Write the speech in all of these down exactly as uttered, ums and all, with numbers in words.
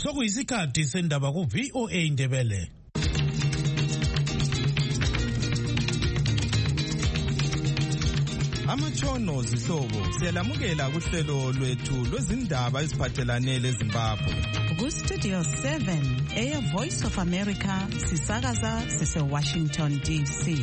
Sokuyisikhathi sendaba ku V O A Indebele. Amatshono zihlobo siyalamukela kuhlelo lwethu lwezindaba eziphathelane leZimbabwe. Ku Studio seven, Air Voice of America, sisakaza sise Washington D C.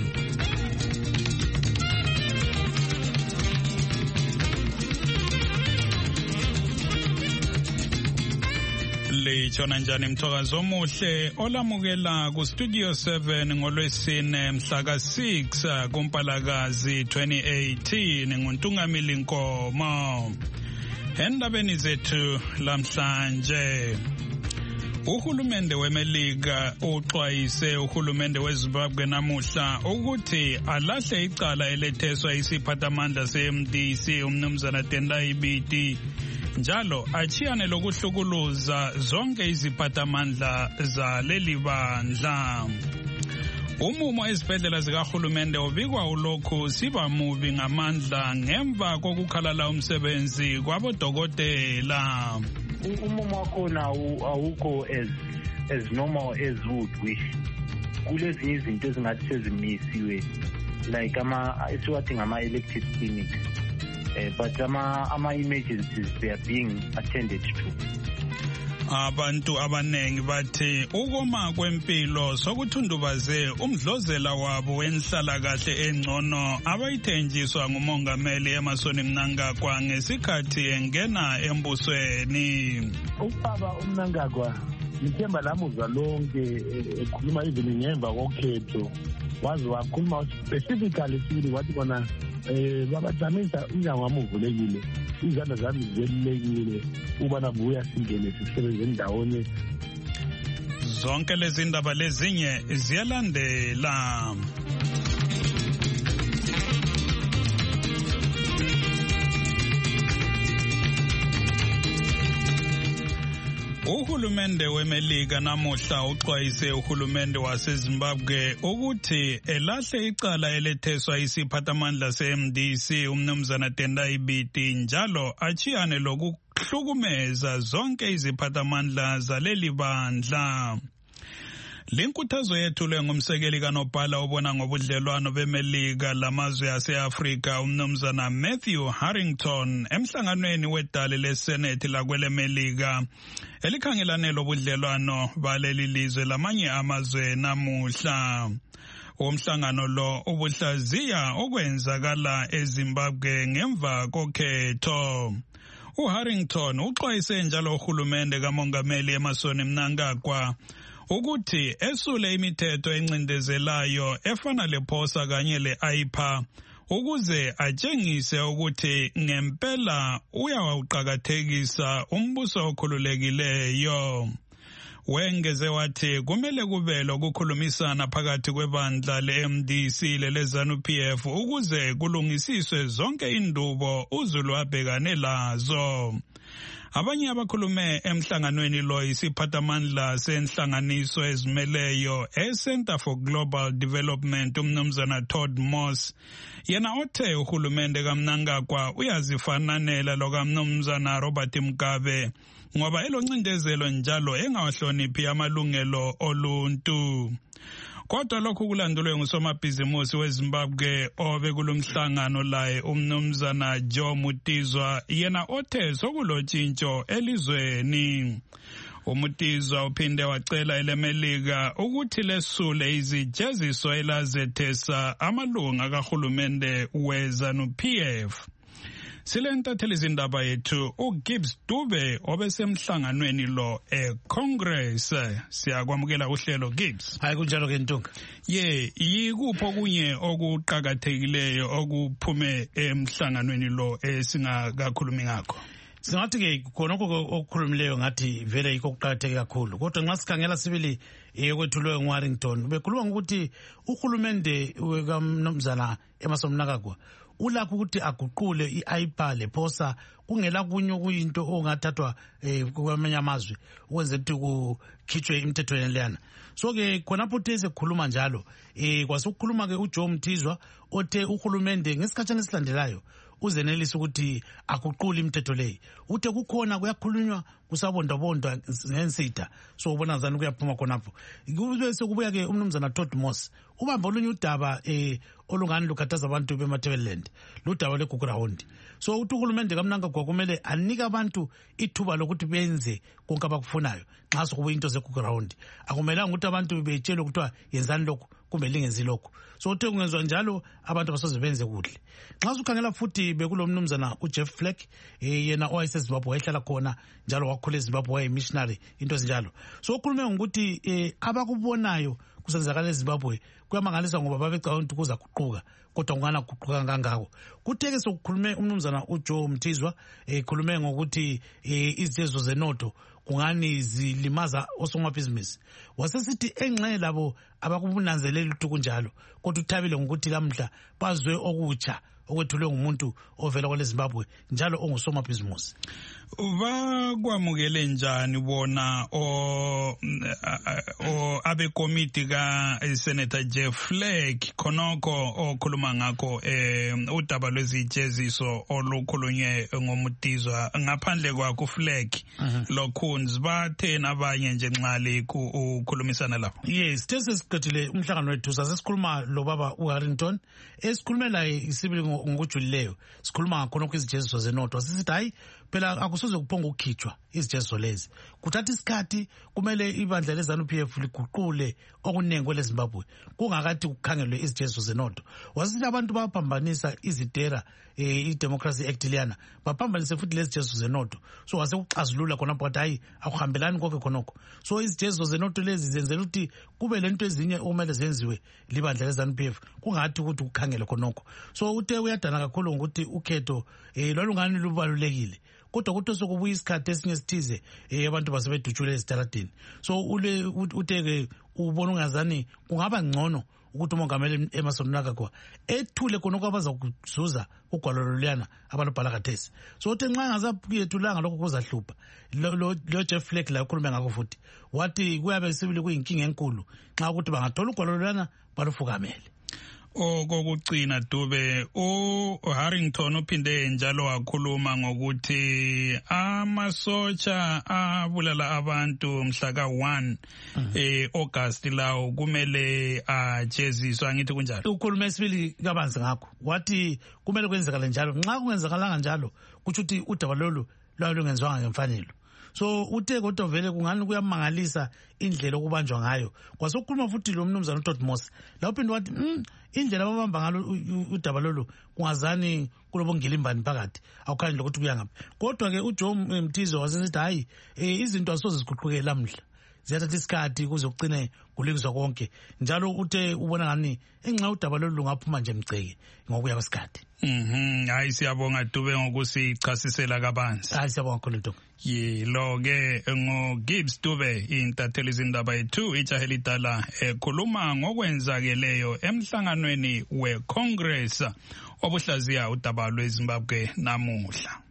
Lechona njani mthokazo omuhle olamukela ku Studio seven ngolwesine mhla ka six kuMpalakazi twenty eighteen nguNtungamili Nkomo. Endabeni zethu lamhlanje uhulumende weMelika uxwayise uhulumende weZimbabwe namuhla ukuthi alahle icala eletheswa isiphathamandla se-M D C umnumzana Tendai Biti njalo achiyane lokuhlukuluza zonke iziphathamandla zaleli bandla. Umumo ezibhedlela zikahulumende ubikwa ulokhu siba mubi ngamandla ngemva kokukhalala umsebenzi kwabodokotela. Umumo wakhona awukho as as normal as would wish. Kulezinye izinto ezingathi sezimisiwe like ama esiwathi ngama elective clinics. Uh, but ama ama emergencies they are being attended to. Abantu abanengi bathi ukoma kwempilo sokuthundubaze umdlozela wabo wenhlala kahle engcono abayithenjiswa ngumongameli Emmerson Mnangagwa ngesikhathi engena embusweni. Ubaba uMnangagwa ngithemba lamuzwa lonke ekhuluma even ngemva kokhetho wazi wakhuluma specifically sibili wathi bona eh babajamisa inyango amuvulekile izandla zami zivelekile uba nabuya singene sisebenze ndawonye. Zonke lezi ndaba lezinye ziyalandela. Uhulumende weMelika namuhla uxwayise uhulumende waseZimbabwe ukuthi elahle icala eletheswa isiphathamandla se-M D C umnumzana Tendai Biti njalo achiyane lokuhlukumeza zonke iziphathamandla zaleli bandla. Linkuthazo yethulwe ngumsekeli kaNobhala obona ngobudlelwano beMelika lamazwe ase-Afrika umnumzana Matthew Harrington emhlanganweni wedale leSenate lakweleMelika elikhangelane lobudlelwano baleli lizwe lamanye amazwe namuhla. Umhlangano lo ubuhlaziya okwenzakala eZimbabwe ngemva kokhetho. uHarrington uxwayise njalo uhulumende kamongameli Emmerson Mnangagwa ukuthi esule imithetho encindezelayo efana lephosa kanye le-I P A ukuze atshengise ukuthi ngempela uyawuqakathekisa umbuso okhululekileyo. Wengeze wathi kumele kube lokukhulumisana phakathi kwebandla le-M D C lele-ZANU P F ukuze kulungisiswe zonke indubo uZulu abhekane lazo. Abanye abakhulume emhlanganweni lo isiphathamandla senhlanganiso ezimeleyo eCenter for Global Development umnumzana Todd Moss yena othe uhulumende kaMnangagwa uyazifananela lokamnumzana Robert Mugabe ngoba eloncindezelo njalo engawahloniphi amalungelo oluntu. Kodwa lokhu kulandulwe ngusomabhizimusi weZimbabwe obe kulomhlangano laye umnumzana Joe Mutizwa yena othe sokulotshintsho elizweni. uMutizwa uphinde wacela eleMelika ukuthi lesule izijeziso elazethesa amalunga kahulumende weZANU P F. Silentathela izindaba yethu uGibbs Dube obesemhlanganweni lo eCongress. Siyakwamukela uhlelo Gibbs. Hayi kunjalo ke Ntunga. Ye, yikupho kunye okuqhakathekileyo okuphume emhlanganweni lo esingakakhulumi ngakho. Singathi ke khona okukhulumileyo ngathi vele yikho kuqhakatheke kakhulu. Kodwa nxa sikhangela sibili eyokwethulwe nguWarrington bekhuluma ngokuthi uhulumende wekamnumzana Emmerson Mnangagwa ulakho ukuthi aguqule i-I P A lephosa kungela kunye okuyinto ongathathwa kwamanye amazwe ukwenza ukuthi kukhitshwe imithetho yenhleyana. So ke khonapho these kukhuluma njalo eh kwasukukhuluma ke uJoe Mtizwa othe uhulumende ngesikhathana esilandelayo uzenelisa ukuthi akuquli imithetho leyi. Uthe kukhona kuyakhulunywa kusabondabonda ngensitha, so ubona zani kuyaphuma khonapho. Kube sekubuya ke umnumzana Todd Moss ubamba olunye udaba eh olungani lukhathaza abantu beMatabeleland, ludaba leGugurawundi. So uthi uhulumende kaMnangagwa kumele anike abantu ithuba lokuthi benze konke abakufunayo nxa sokubuya into zeGugurawundi. Akumelanga ukuthi abantu betshelwe ukuthi yenzani lokho kumbe lingenzi lokho. So uthe kungenzwa njalo abantu basoze benze kuhle. Nxa ukhangela futhi bekulomnumzana uJeff Flake eh yena owayeseZimbabwe wayehlala khona njalo wakhula eZimbabwe wayemissionary into ezinjalo. So ukhulume ngokuthi eh abakubonayo kusenzakala eZimbabwe kuyamangalisa ngoba babecabanga ukuthi kuza kuquka kodwa ungana kuquka kangako. Kutheke sokukhulume umnumzana uJoe Mthizwa ekhulume ngokuthi izijezo zenotho kungani zilimaza osomabhizinisi. Wasesithi enxe labo abakubunanzelela ukuthi kunjalo kodwa uthabile ngokuthi lamhla bazwe okutsha okwethulwe ngumuntu ovela kwele Zimbabwe njalo ongusomabhizinisi. Bakwamukele njani bona o o abekomiti ka Senator Jeff Flake khonoko okhuluma ngakho eh udaba lwezijeziso olukhulunywe ngomutizwa ngaphandle kwakho Flake lokhunzi bathe nabanye nje nxali ukukhulumisana lapho? Yes, tese siqedile umhlangano wethu sasikhuluma lo baba uHarrington esikhulume la isibili ngokujulileyo sikhuluma ngakho izijeziso zenotho sisithi hayi phela akusoze kuphonga ukukhitshwa izijeziso lezi kuthatha isikhathi kumele ibandla leZANU-P F liguqule okunengi kwele Zimbabwe kungakathi kukhangelwe izijeziso zenotho. Wasithi abantu baphambanisa izidera i-Democracy Act liyana baphambanise futhi lezi zijeziso zenotho, so wase kuxazulula khona phakathi hayi akuhambelani konke khonokho. So izijeziso zenotho lezi zenzela ukuthi kube lento ezinye okumele zenziwe libandla leZANU-P F kungathi ukuthi kukhangele khonokho. So uthe uyadana kakhulu ngokuthi ukhetho eh lolungani lubalulekile kodwa ukuthi sokubuya isikhathi esinye sithize abantu basebedutshule ezitaladini. So ule uteke ubona ungazani kungaba ngcono ukuthi umongameli Emmerson Mnangagwa ethule khona okwabaza kuzuza ugwalo loluyana abalubhala kathesi. So uthe nxa ngazapuyethulanga lokho kuzahlupha. Lo Jeff Flake la ukhulume ngakho futhi wathi kuyabe sibili kuyinkinga enkulu nxa ukuthi bangathola ugwalo loluyana balufukamele. Okokucina Dube uHarrington uphinde njalo wakhuluma ngokuthi amasotsha abulala abantu mhla ka one eh August lawo kumele ajeziswa ngithi kunjalo. Ukhulume esibili kabanzi ngakho wathi kumele kwenzekala njalo nxa kungenzakalanga njalo kuthi uthi udaba lolu lwalungenzwanga ngemfanelo. So uthe kodwa vele kungani kuyamangalisa indlela okubanjwa ngayo. Kwasokhuluma futhi lo mnumzana uTodd Moss la uphinde wathi mm, indlela ababamba ngalo udaba lolu kungazani kulobongilimbani phakathi awukhandle ukuthi kuyangaphi. Kodwa ke uJoe Mthizwa wasesithi hayi izinto asoze ziguquke lamhla ziyathatha isikhathi kuze kucine kulungiswa konke njalo uthe ubona ngani enxa udaba lolu lungaphuma nje mceke ngokuya kwesikhathi. Mhm hayi siyabonga Dube ngokusichasisela kabanzi. Hayi siyabonga kakhulu Ntombi. Yilo ke ngo Gibbs Dube intatheli izindaba yethu ijaheli dala ekhuluma ngokwenzakeleyo emhlanganweni weCongress obuhlaziya udaba lweZimbabwe namuhla.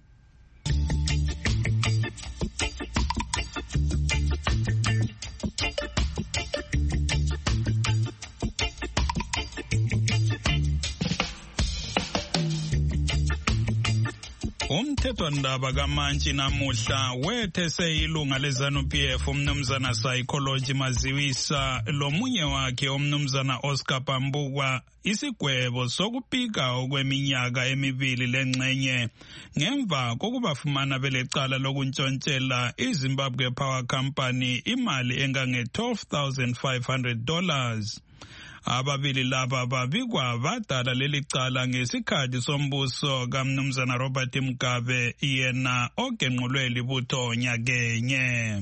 Umthethwandaba kaMantshi namuhla wethese ilunga leZANU-P F umnumzana Psychology Maziwisa lomunye wakhe umnumzana Oscar Pambukwa isigwebo sokupika okweminyaka emibili lengxenye ngemva kokubafumana belecala lokuntshontshela iZimbabwe Power Company imali engange twelve thousand five hundred dollars. Ababili laba babikwa badala leli cala ngesikhathi sombuso kaMnumzana Robert Mugabe yena ogenqulwe libutho nyakenye.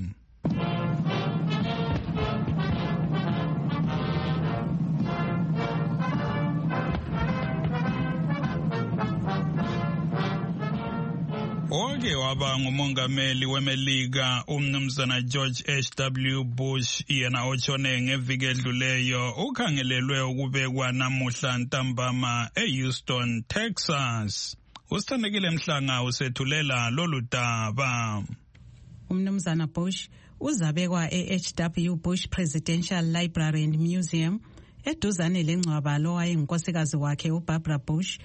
Oke waba ngumongameli weMelika umnumzana George H W Bush yena otshone ngeviki edluleyo ukhangelelwe ukubekwa namuhla ntambama eHouston, Texas. Usithandekile Mhlanga usethulela lolu daba. Umnumzana Bush uzabekwa eH W Bush Presidential Library and Museum eduzane lengcwaba lo wayengunkosikazi wakhe uBarbara Bush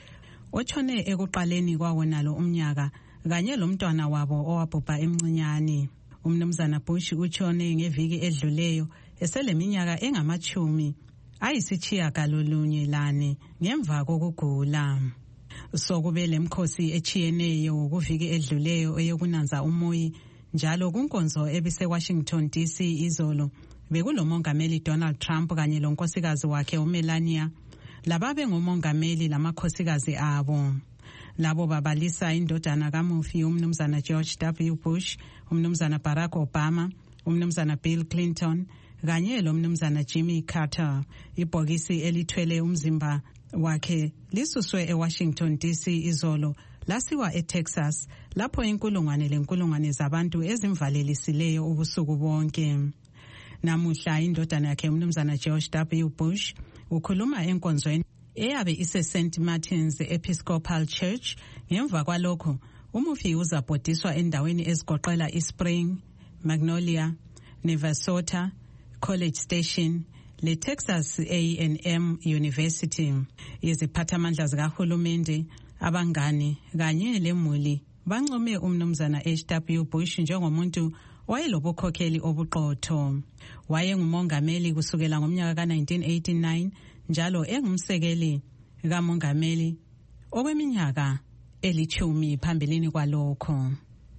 otshone ekuqaleni kwawo nalo umnyaka kanye lomntwana wabo owabhubha emncinyane. Umnumzana Bush utshone ngeviki edluleyo eseleminyaka engamachumi ayisitshiyagalolunye lane ngemva kokugula. Sokube lemkhosi echiyeneyo kuviki edluleyo eyokunanza umoyi njalo kunkonzo ebise Washington D C izolo bekulomongameli Donald Trump kanye lonkosikazi wakhe uMelania lababe ngomongameli lamakhosikazi abo. Labo babalisa indodana kamufi umnumzana George W Bush, umnumzana Barack Obama, umnumzana Bill Clinton kanye lomnumzana Jimmy Carter. Ibhokisi elithwele umzimba wakhe lisuswe eWashington D C izolo lasiwa eTexas lapho inkulungwane lenkulungwane zabantu ezimvalelisileyo ubusuku bonke. Namuhla indodana yakhe umnumzana George W Bush ukhuluma enkonzweni eyabe ise Saint Martin's Episcopal Church. Ngemva kwalokho umufi uzabhodiswa endaweni ezigoqela iSpring, Magnolia, Navasota, College Station le Texas A and M University. Iziphathamandla zikahulumende, abangani kanye lemuli bancome umnumzana H W Bush njengomuntu wayelobukhokheli obuqotho. Wayengumongameli kusukela ngomnyaka ka nineteen eighty-nine njalo engumsekeli kamongameli okweminyaka elithumi phambilini kwalokho.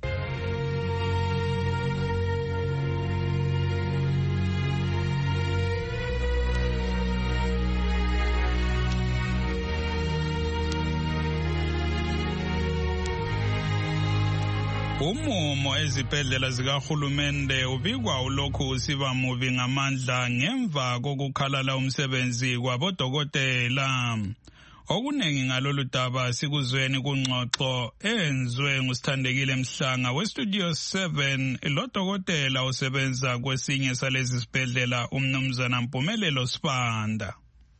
Umumo ezibhedlela zikahulumende ubikwa ulokhu usiba mubi ngamandla ngemva kokukhalala umsebenzi kwabodokotela. Okunengi ngalolu daba sikuzweni kungxoxo enzwe ngusithandekile Mhlanga weStudio seven lodokotela osebenza kwesinye salezi sibhedlela umnumzana Mpumelelo Sibanda.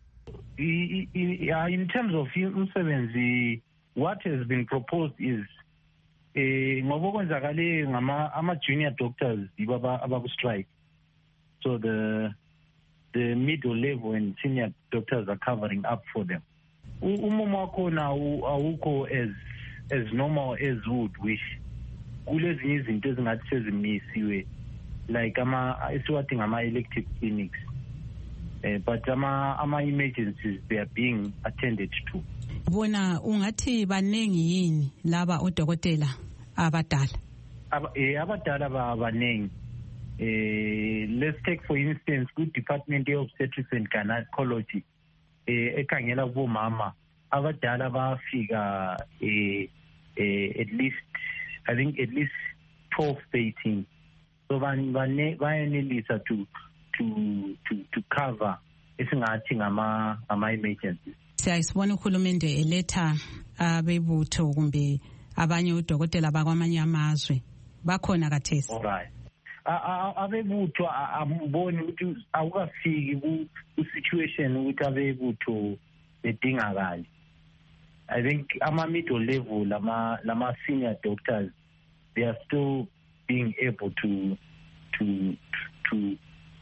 In terms of umsebenzi, what has been proposed is eh ngoba kwenzakale ngama ama junior doctors ibaba abaku strike, so the the middle level and senior doctors are covering up for them. Umumo wakho na awukho as as normal as would wish. Kulezinye izinto ezingathi sezimisiwe like ama esiwathi ngama elective clinics, eh but ama ama emergencies they are being attended to. Bona ungathi banengi yini laba odokotela abadala? Eh abadala abanengi. Eh let's take for instance good Department of Obstetrics and Gynecology eh ekhangela kubomama abadala bafika eh at least I think at least twelve thirteen. So ban bayenelisa to to to to cover esingathi ngama ama emergencies. Siyasibona uhulumende eletha abebutho kumbe abanye udokotela bakwamanye amazwe bakhona kathesi. Alright. Abebutho amboni ukuthi awukafiki ku situation ukuthi abebutho bedingakala. I think ama middle level lama lama senior doctors they are still being able to to to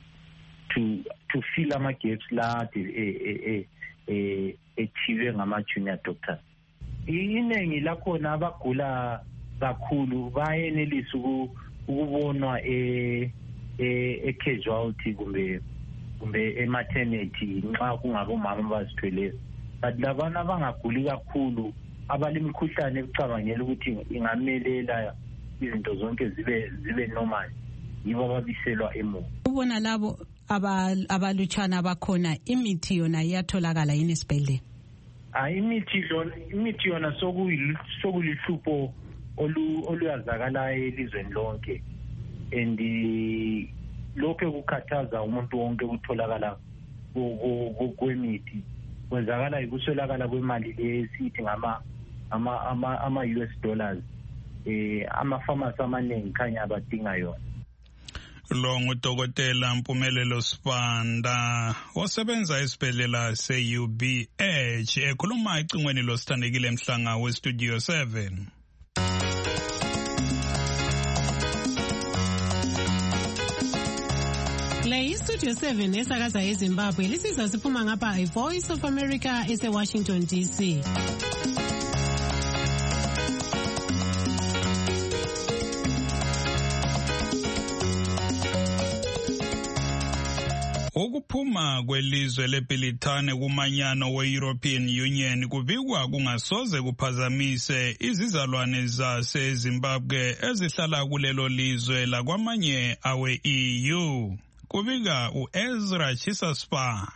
to to fill ama gaps la eh eh ethiwe ngama junior doctors. Inengi lakhona abagula kakhulu bayenelisa ukubonwa e e casualty kumbe kumbe e maternity nxa kungaba umama bazithwele. But labana abangaguli kakhulu abalimkhuhlane ekucabangela ukuthi ingamelela izinto zonke zibe zibe normal yibo ababiselwa emuva. Ubona labo abalutshana abakhona imithi yona iyatholakala yini esibhedlela? Ah imithi yona imithi yona sokulihlupho olu oluyazakala elizweni lonke, and lokho kukhathaza umuntu wonke utholakala kwemithi kwenzakala ikuswelakala kwemali lesithi ngama ama ama ama U S dollars eh ama pharmacy amaningi khanya abadinga yona. Lo ngudokotela Mpumelelo Sibanda osebenza esibhedlela se-U B H ekhuluma ecingweni losithandekile Mhlanga weStudio seven. Le iStudio seven esakaza eZimbabwe lisizwa siphuma ngapha iVoice of America ese Washington D C. Ukuphuma kwelizwe leBritane kumanyano we-European Union kubikwa kungasoze kuphazamise izizalwane zaseZimbabwe ezihlala kulelo lizwe lakwamanye awe-E U. Kubika u-Ezra Chisaspan.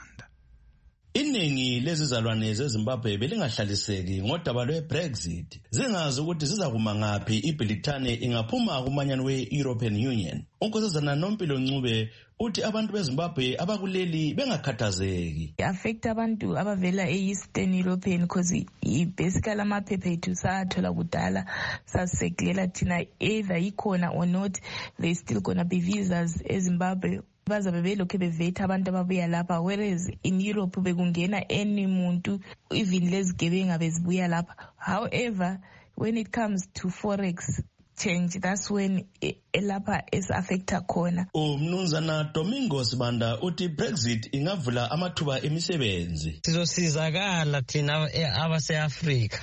Iningi lezizalwane zeZimbabwe belingahlaliseki ngodaba lwe-Brexit, zingazi ukuthi zizakuma ngaphi iBritane ingaphuma kumanyano we-European Union. Unkosazana Nompilo Ncube uthi abantu beZimbabwe abakuleli bengakhathazeki. Affect abantu abavela e-Eastern European because basically amaphepha ethu sathola kudala saseklela thina either ikhona or not, there's still gonna be visas eZimbabwe. Bazabe belokhe bevetha abantu ababuya lapha, whereas in Europe bekungena any muntu, even lezigebenga bezibuya lapha. However, when it comes to forex change, that's when elapha is affecta khona. Umnumzana Domingo Sibanda uthi Brexit ingavula amathuba emisebenzi. Sizosizakala thina abase-Afrika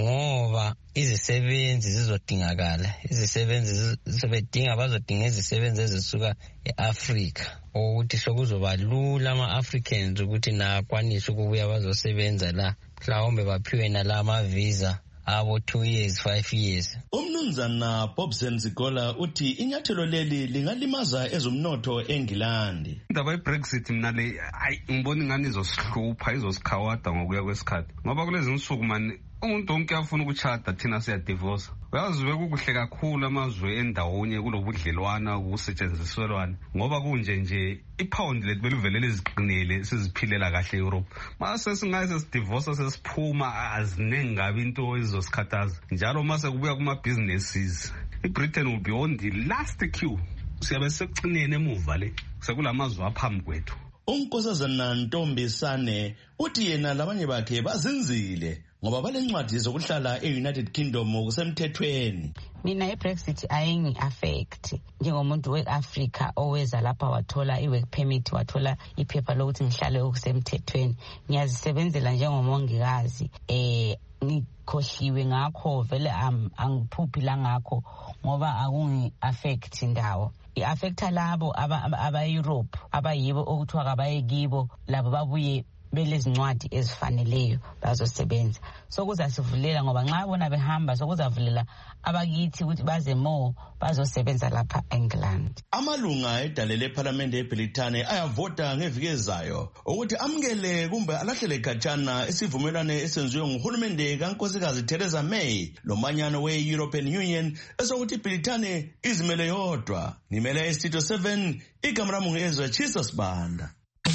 ngoba izisebenzi zizodingakala. Izisebenzi zizobedinga bazodinga izisebenzi ezisuka e-Afrika. Ukuthi sokuzoba lula ama-Africans ukuthi nakwanise ukubuya bazosebenza la. Mhlawumbe baphiwe nala ama-visa abo two years, five years. Umnumzana Bobson Zigola uthi inyathelo leli lingalimaza ezomnotho eNgilandi. Indaba ye-Brexit mina le ayi ngibona ingani izosihlupha izosikhawada ngokuya kwesikhathi. Ngoba kulezi nsuku man umuntu wonke afuna ukuchata thina siya divorce. Uyazi bekukuhle kakhulu amazwe endawonye kulobudlelwana kusetshenziswelwana ngoba kunje nje ipound lethu belivele leziqinile siziphilela kahle eEurope. Mase singaze sidivorce sesiphuma azinengi ngabe into ezizosikhathaza. Njalo mase kubuya kuma businesses iBritain will be on the last queue. Siyabe sekucinene emuva le sekulamazwe aphambi kwethu. Unkosazana Ntombisane uthi yena labanye bakhe bazinzile ngoba balencwadi zokuhlala e-United Kingdom kusemthethweni. Mina i-Brexit ayingi affect njengomuntu we-Africa oweza lapha wathola i-work permit, wathola iphepha lokuthi ngihlale okusemthethweni. Ngiyazisebenzela njengomongikazi eh ngikhohliwe ngakho vele angiphuphi la ngakho ngoba akungi affect indawo. I-affecta labo aba-Europe abayibo okuthiwa kabaye kibo labo babuye belezincwadi ezifaneleyo bazosebenza. So kuzasivulela ngoba nxa bona behamba sokuzavulela abakithi ukuthi baze more bazosebenza lapha eNgland. Amalunga edale leParliament eBritane ayavota ngeviki ezayo ukuthi amukele kumbe alahlele khatshana isivumelwano esenziwe nguhulumende kaNkosikazi Theresa May lomanyano we-European Union esokuthi iBritane izimele yodwa. Nimele eStudio seven ikamera mungu Ezra Chisasbanda.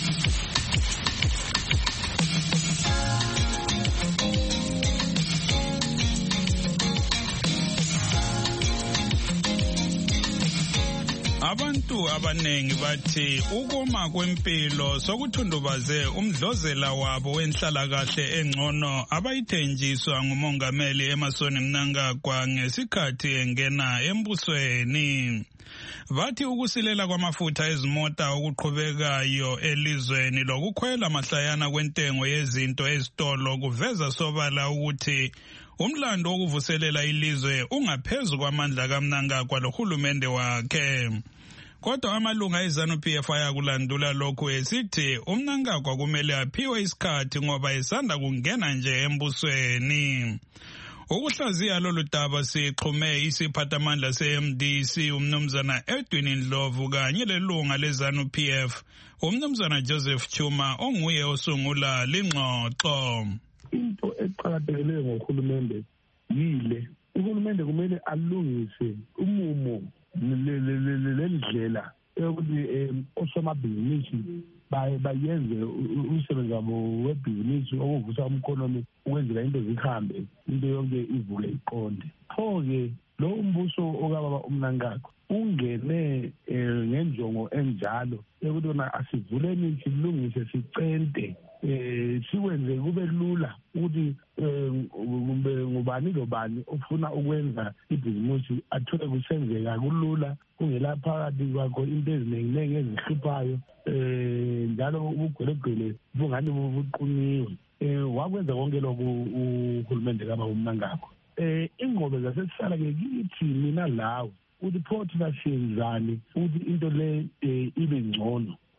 Abantu abanengi bathi ukuma kwempilo sokuthundubaze umdlozela wabo wenhlalakahle engcono abayithenjiswa ngumongameli Emmerson Mnangagwa ngesikhathi engena embusweni. Bathi ukusilela kwamafutha ezimota okuqhubekayo elizweni lokukhwela mahlayana kwentengo yezinto ezitolo kuveza sobala ukuthi umlando wokuvuselela ilizwe ungaphezulu kwamandla kaMnangagwa lohulumende wakhe. Kodwa amalunga eZANU-P F ayakulandula lokhu esithi uMnangagwa kumele aphiwe isikhathi ngoba esanda kungena nje embusweni. Ukuhlaziya lolu daba sixhume isiphathamandla se-M D C umnumzana Edwin Ndlovu kanye lelunga leZANU-P F umnumzana Joseph Chuma onguye osungula lingxoxo. Into eqhakathekileyo ngohulumende yile uhulumende kumele alungise umumo lendlela yokuthi osomabhizinisi bayenze umsebenzi wabo webhizinisi okuvusa umkhonomi ukwenzela into zihambe into yonke ivuke iqonde. Pho-ke lo umbuso okababa uMnangagwa ungene ngenjongo enjalo yokuthi wona asivuleni silungise sicente eh sikwenze kube lula ukuthi ngubani lobani ofuna ukwenza ibhizinisi athole kusenzeka kulula kungela phakathi kwakho into eziningi ezihluphayo eh njalo ubugwelegwele bungani buquniwe eh wakwenza konke lokhu uhulumende kaba uMnangagwa. Eh ingqobe zasesihlala ke kithi mina lawo ukuthi pho thina siyenzani ukuthi into le ibe ngcono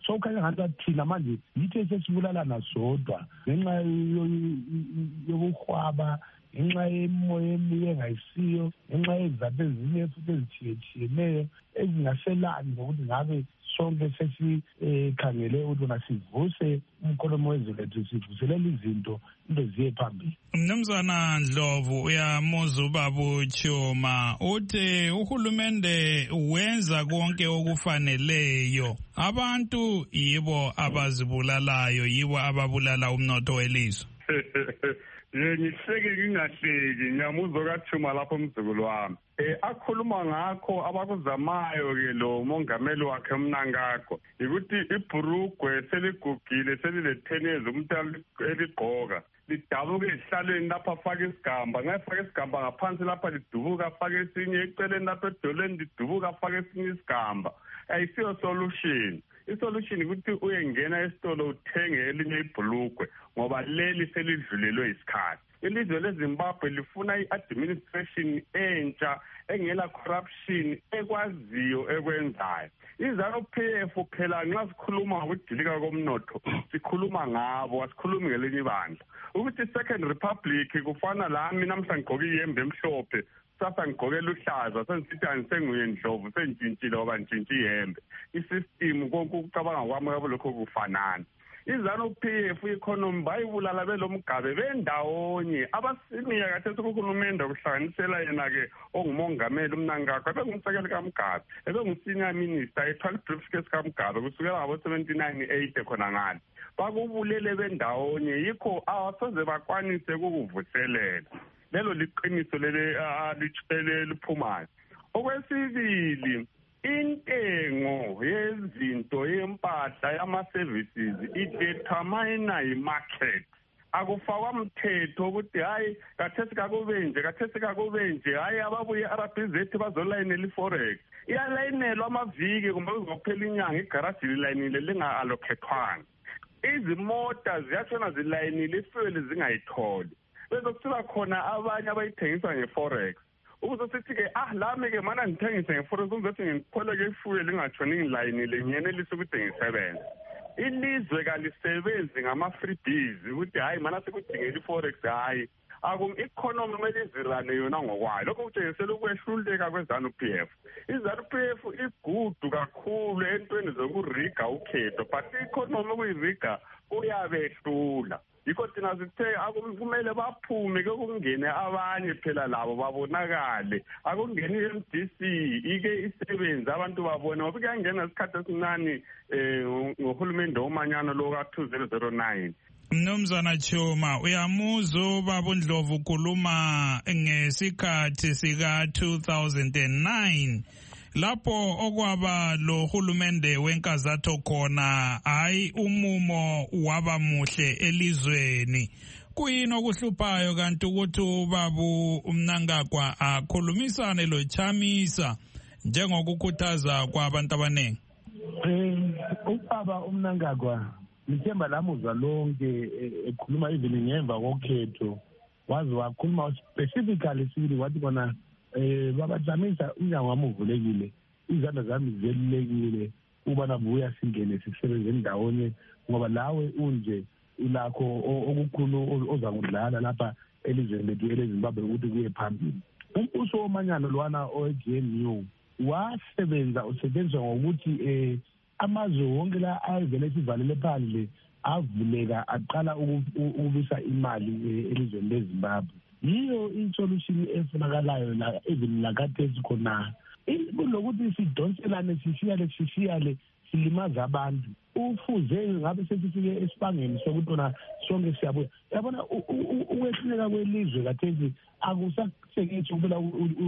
so khanya ngathi thina manje yithe sesibulalana sodwa ngenxa yokuhwaba ngenxa yemoya emibi engayisiyo ngenxa yezizathu ezinye futhi ezithiyetshiyeneyo ezingaselani ngokuthi ngabe sonke sesikhangele ukuthi nasivuse umkholomo wezwe lethu sivuselela izinto into ziye phambili. Mnumzana Ndlovu uyamuzwa ubaba Chioma uthi uhulumende wenza konke okufaneleyo, abantu yibo abazibulalayo, yibo ababulala umnotho welizwe. Ngihleki ngingahleki ngiyamuzwa kaThuma lapho mzukulu wami. Eh akhuluma ngakho abakuzamayo ke lo mongameli wakhe Mnangagwa ukuthi ibhurugwe seligugile selilethene umuntu eligqoka lidabuke ihlalweni lapha afake isigamba ngafake isigamba ngaphansi lapha lidubuka afake esinye eceleni lapha edoleni lidubuka afake esinye isigamba ayisiyo solution. Isolution ukuthi uyengena esitolo uthenge elinye ibhulugwe ngoba leli selidlulelwe isikhathi. Ilizwe leZimbabwe lifuna i-administration entsha engela corruption ekwaziyo ekwenzayo. iZanu-P F phela nxa sikhuluma ngokudilika komnotho sikhuluma ngabo asikhulumi ngelinye ibandla. Ukuthi second republic kufana lami namhla ngigqoke iyembe emhlophe sasa ngigqoke luhlaza sengisithi angisenguye Ndlovu sengitshintshile ngoba ngitshintshe iyembe. Isystem konke ukucabanga kwami yabo lokho kufanana. iZanu-P F economy bayibulala belomgabe bendawonye abasimiya kathesi kuhulumende kuhlanganisela yena ke ongumongameli uMnangagwa bengumsekeli kaMgabe ebengusenior minister ethwala briefcase kaMgabe kusukela ngabo seventy-nine eighty khona ngani bakubulele bendawonye yikho awasoze bakwanise ukuvuselela lelo liqiniso lele alitshele liphumayo. Okwesibili intengo yezinto yempahla yama-services idetermina yi-market. Akufakwa mthetho ukuthi hayi kathesi kakubenje kathesi kakubenje hayi ababuye e-R B Z bazolayinela i-forex. Iyalayinelwa amaviki kumbe kuzophela inyanga igaraji lilayinile linga-allokhethwanga. Izimota ziyatshona zilayinile ifuel zingayitholi. Bese kusuka khona abanye abayithengisa nge-forex. Ukuzothi ke ah lami ke mana ngithengise nge-forex uzothi ngikhole ke ifuel lingatshoni ngilayinile ngiyenelisa ukuthi ngisebenze. Ilizwe kalisebenzi ngama-freebies ukuthi hayi mana sekudingela i-forex hayi akum economy kumele izirane yona ngokwayo. Lokho kutshengisela ukwehluleka kweZanu-P F. iZanu-P F igudu kakhulu entweni zokuriga ukhetho but i-economy kuyiriga kuyabehlula. Yikho thina sithe akumele baphume ke kungene abanye phela labo babonakale akungeni i-M D C ike isebenze abantu babone ngoba kuyangena isikhathi esincane ngohulumende omanyano lo ka two thousand nine. Mnumzana Chioma uyamuzwa ubaba Ndlovu ukhuluma ngesikhathi sika two thousand nine lapho okwaba lo hulumende wenkazatho khona hayi umumo waba muhle elizweni. Kuyini okuhluphayo kanti ukuthi ubabu uMnangagwa akhulumisane lo Chamisa njengokukhuthaza kwabantu abaningi? Eh ubaba uMnangagwa ngithemba lamuzwa lonke ekhuluma even ngemva kokhetho wazi wakhuluma specifically sibili wathi bona eh babajamisa unyango wami uvulekile izandla zami zelulekile uba nabuya singene sisebenze ndawonye ngoba lawe unje ilakho okukhulu ozakudlala lapha elizweni lethu eleZimbabwe ukuthi kuye phambili. Umbuso womanyano lwana o-G N U wasebenza usebenza ngokuthi eh amazwe wonke la ayevele sivalele phandle avuleka aqala ukubisa imali elizweni leZimbabwe. Yiyo insolution efunakalayo la even lakathesi khona kulokuthi sidonselane sishiyale sishiyale silimaza abantu ufuze ngabe sesifike esibangeni sokutona sonke siyabuya yabona ukwehluleka kwelizwe kathesi akusasekithi ukubela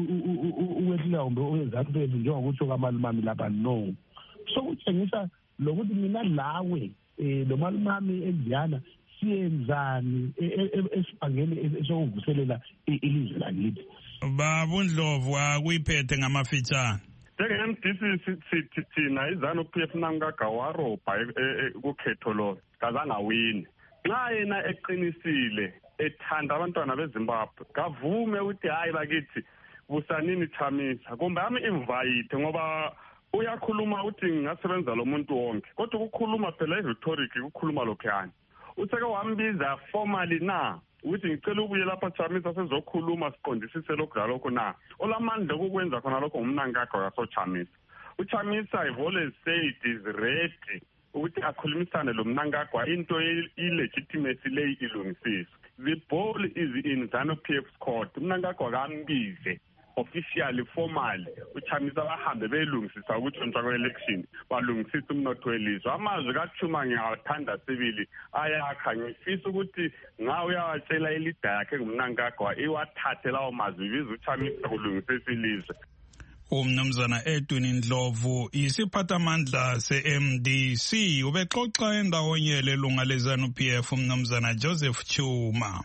ukwehluleka kumbe oweZanu-P F njengokutsho kwamalumami lapha no sokutshengisa lokuthi mina lawe lo malumami endiyana siyenzani esibangeni esokuvuselela ilizwe lakithi. Baba Ndlovu akuyiphethe ngamafitshane. Njenge-M D C sithi thina iZanu-P F Mnangagwa warobha kukhetho lo kazangawini. Nxa yena eqinisile ethanda abantwana beZimbabwe kavume ukuthi hayi bakithi busanini Chamisa kumbe ami invite ngoba uyakhuluma uthi ngingasebenza lo muntu wonke kodwa ukukhuluma phela i-rhetoric ukukhuluma lokhuyana useke wambiza formally na ukuthi ngicela ubuye lapha Chamisa sezokhuluma siqondisise lokho nalokho na olamandla ukwenza khona lokho ngumnankakho yaso Chamisa uChamisa I've always said is ready ukuthi akhulumisane lo mnankakho into i-legitimacy le ilungisise. The ball is in ZANU-P F's court. Mnankakho akambize officially formally uChamisa bahambe belungisisa ukuthi ontshwa kwe-election balungisisa umnotho welizwe. Amazwi kaChuma ngiyawathanda sibili ayakha ngifisa ukuthi ngawe uyawatshela ilida yakhe ngumnankakho iwathathe lawo mazwi biza uChamisa kulungisisa ilizwe. Umnumzana Edwin Ndlovu isiphathamandla se-M D C ubexoxa endawonye lelunga le-ZANU-P F umnumzana Joseph Chuma.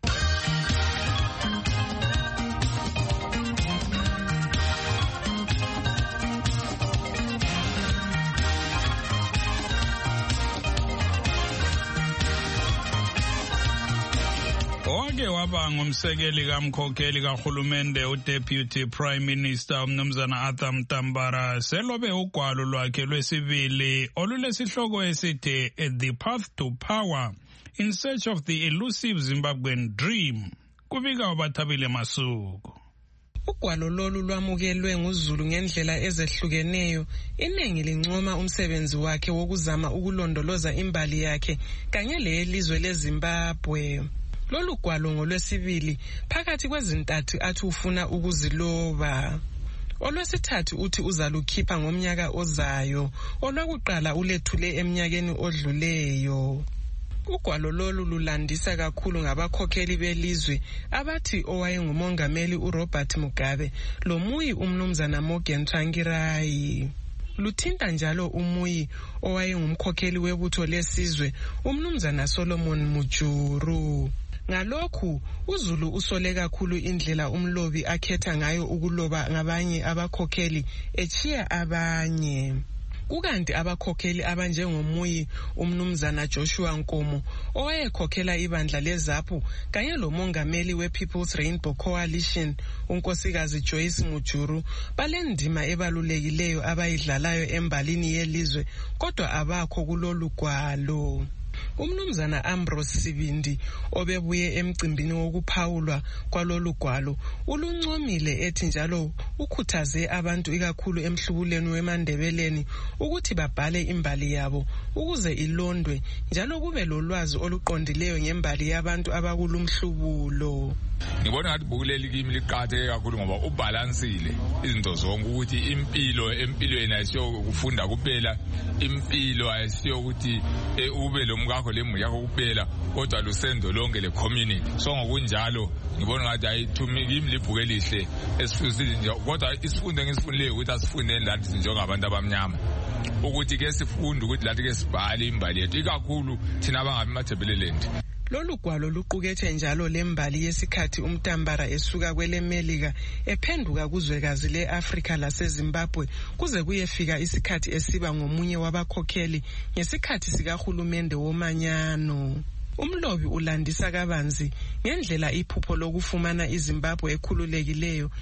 Owake waba ngumsekeli kamkhokheli kahulumende uDeputy Prime Minister umnumzana Arthur Mtambara selobe ugwalo lwakhe lwesibili olulesihloko esithi The Path to Power in Search of the Elusive Zimbabwean Dream kubika wabathabile masuku. Ugwalo lolu lwamukelwe nguZulu ngendlela ezehlukeneyo iningi lincoma umsebenzi wakhe wokuzama ukulondoloza imbali yakhe kanye lelizwe leZimbabwe. Lolu gwalo ngolwesibili phakathi kwezintathu athi ufuna ukuziloba. Olwesithathu uthi uzalukhipha ngomnyaka ozayo, olwakuqala ulethule eminyakeni odluleyo. Ugwalo lolu lulandisa kakhulu ngabakhokheli belizwe abathi owayengumongameli uRobert Mugabe lomuyi umnumzana Morgan Tsvangirai. Luthinta njalo umuyi owayengumkhokheli webutho lesizwe umnumzana Solomon Mujuru. Ngalokhu uZulu usole kakhulu indlela umlobi akhetha ngayo ukuloba ngabanye abakhokheli echiya abanye. Kukanti abakhokheli abanjengomuyi umnumzana Joshua Nkomo owayekhokhela ibandla leZAPU kanye lomongameli wePeople's Rainbow Coalition unkosikazi Joyce Mujuru balendima ebalulekileyo abayidlalayo embalini yelizwe kodwa abakho kulolu gwalo. Umnumzana Ambrose Sibindi obebuye emcimbini wokuphawulwa kwalolu gwalo uluncomile ethi njalo ukhuthaze abantu ikakhulu emhlubuleni weMandebeleni ukuthi babhale imbali yabo ukuze ilondwe njalo kube lolwazi oluqondileyo ngembali yabantu abakulumhlubulo. Ngibona ngathi bukuleli kimi liqhatheke kakhulu ngoba ubalansile izinto zonke ukuthi impilo empilweni ayisiyo kufunda kuphela impilo ayisiyo ukuthi ube lomkakho lemu yakho kuphela kodwa lusendo lonke le community so ngokunjalo ngibona ngathi ayithumi kimi libhuke lihle esifundile nje kodwa isifundo engisifundileyo ukuthi asifunde endlathi njengabantu abamnyama ukuthi ke sifunde ukuthi lathi ke sibhale imbali yethu ikakhulu thina abangabi mathebeleland. Lolu gwalo luqukethe njalo lembali yesikhathi uMtambara esuka kwelemelika ephenduka kuzwekazi leAfrika laseZimbabwe kuze kuyefika isikhathi esiba ngomunye wabakhokheli ngesikhathi sikahulumende womanyano. Umlobi ulandisa kabanzi ngendlela iphupho lokufumana iZimbabwe ekhululekileyo.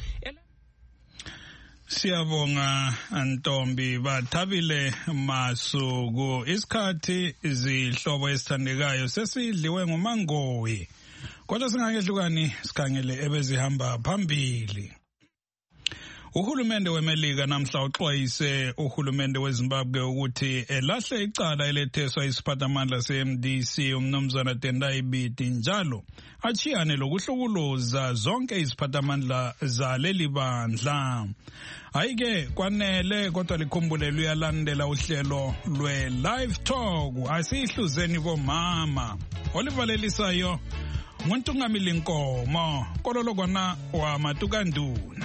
Siyabonga Ntombi bathabile masuku isikhathi izihlobo esithandekayo sesidliwe ngumangoyi kodwa singakehlukani sikhangele ebezihamba phambili. Uhulumende weMelika namhla uxwayise uhulumende weZimbabwe ukuthi elahle icala eletheswa isiphathamandla se-M D C umnumzana Tendai Biti njalo achiyane lokuhlukuluza zonke iziphathamandla zaleli bandla. Ayike kwanele kodwa likhumbule luyalandela uhlelo lwe-Live Talk asihluzeni bomama olivalelisayo nguNtungamili Nkomo kololo kwana wa Matukanduna.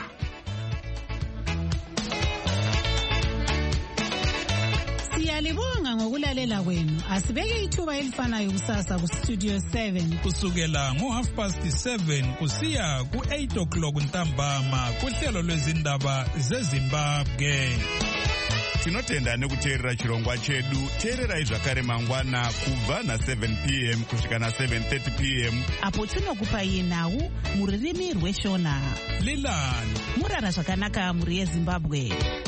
Siyalibonga ngokulalela kwenu. Asibeke ithuba elifanayo kusasa ku Studio seven. Kusukela ngo half past seven kusiya ku eight o'clock ntambama kuhlelo lwezindaba zeZimbabwe. Tinotenda nekuteerera chirongwa chedu. Teererai zvakare mangwana kubva na seven p m kusvika na seven thirty p m apo tinokupai nhau muririmi rweshona. Lilani murara zvakanaka muri yeZimbabwe.